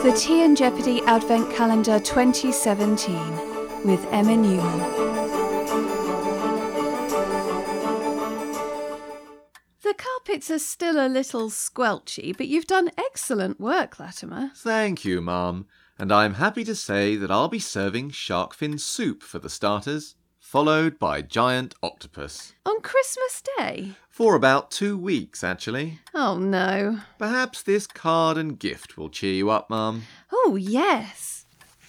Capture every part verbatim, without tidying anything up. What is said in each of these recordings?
The Tea and Jeopardy Advent Calendar twenty seventeen with Emma Newman. The carpets are still a little squelchy, but you've done excellent work, Latimer. Thank you, Ma'am. And I'm happy to say that I'll be serving shark fin soup for the starters, followed by giant octopus. On Christmas Day? For about two weeks, actually. Oh, no. Perhaps this card and gift will cheer you up, Ma'am. Oh, yes.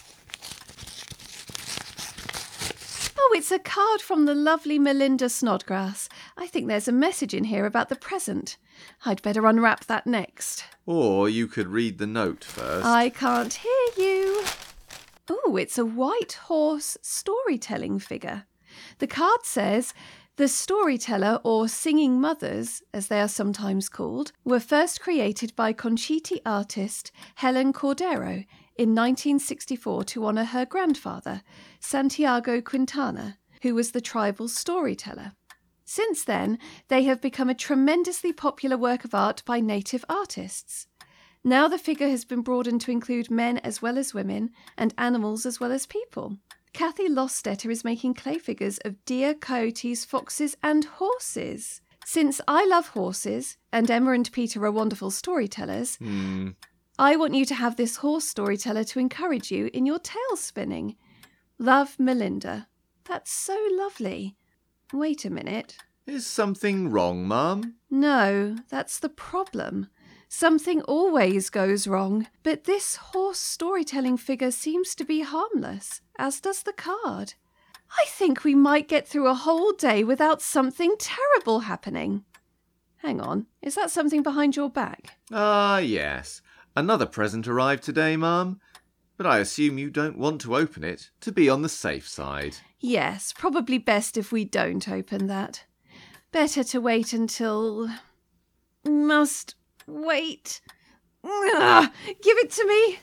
Oh, it's a card from the lovely Melinda Snodgrass. I think there's a message in here about the present. I'd better unwrap that next. Or you could read the note first. I can't hear you. Oh, it's a white horse storytelling figure. The card says, the storyteller, or singing mothers, as they are sometimes called, were first created by Conchiti artist Helen Cordero in nineteen sixty-four to honour her grandfather, Santiago Quintana, who was the tribal storyteller. Since then, they have become a tremendously popular work of art by native artists. Now the figure has been broadened to include men as well as women, and animals as well as people. Kathy Lostetter is making clay figures of deer, coyotes, foxes and horses. Since I love horses, and Emma and Peter are wonderful storytellers, Hmm. I want you to have this horse storyteller to encourage you in your tale spinning. Love, Melinda. That's so lovely. Wait a minute. Is something wrong, Ma'am? No, that's the problem. Something always goes wrong, but this horse storytelling figure seems to be harmless, as does the card. I think we might get through a whole day without something terrible happening. Hang on, is that something behind your back? Ah, yes. Another present arrived today, Ma'am. But I assume you don't want to open it, to be on the safe side. Yes, probably best if we don't open that. Better to wait until... Must... Wait. Ugh, give it to me.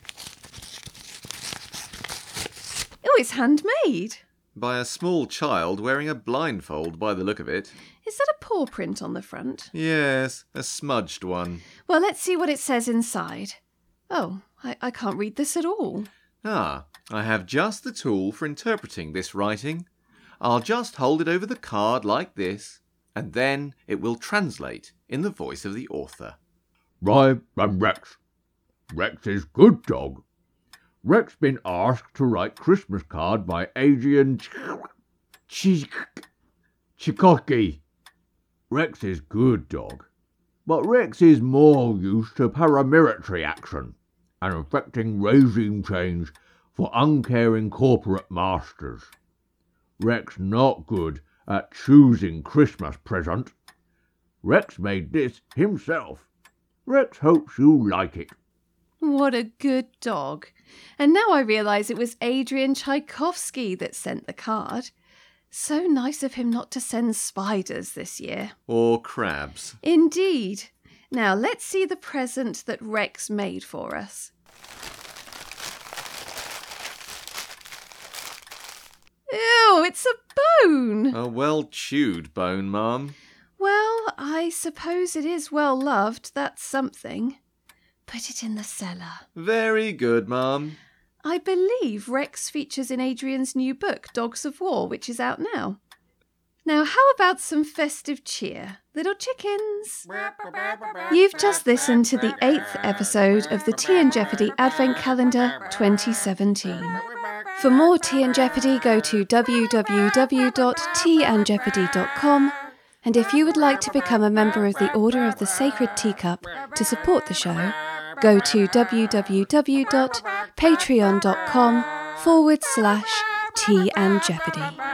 Oh, it's handmade. By a small child wearing a blindfold by the look of it. Is that a paw print on the front? Yes, a smudged one. Well, let's see what it says inside. Oh, I, I can't read this at all. Ah, I have just the tool for interpreting this writing. I'll just hold it over the card like this, and then it will translate in the voice of the author. I am Rex. Rex is good dog. Rex been asked to write Christmas card by Adrian Ch- Chikoski. Rex is good dog, but Rex is more used to paramilitary action and effecting regime change for uncaring corporate masters. Rex not good at choosing Christmas present. Rex made this himself. Rex hopes you like it. What a good dog. And now I realise it was Adrian Tchaikovsky that sent the card. So nice of him not to send spiders this year. Or crabs. Indeed. Now let's see the present that Rex made for us. Ew, it's a bone! A well-chewed bone, Ma'am. Well, I suppose it is well loved, that's something. Put it in the cellar. Very good, Ma'am. I believe Rex features in Adrian's new book, Dogs of War, which is out now. Now, how about some festive cheer? Little chickens. You've just listened to the eighth episode of the Tea and Jeopardy Advent Calendar twenty seventeen. For more Tea and Jeopardy, go to w w w dot tea and jeopardy dot com. And if you would like to become a member of the Order of the Sacred Teacup to support the show, go to w w w dot patreon dot com forward slash tea and jeopardy.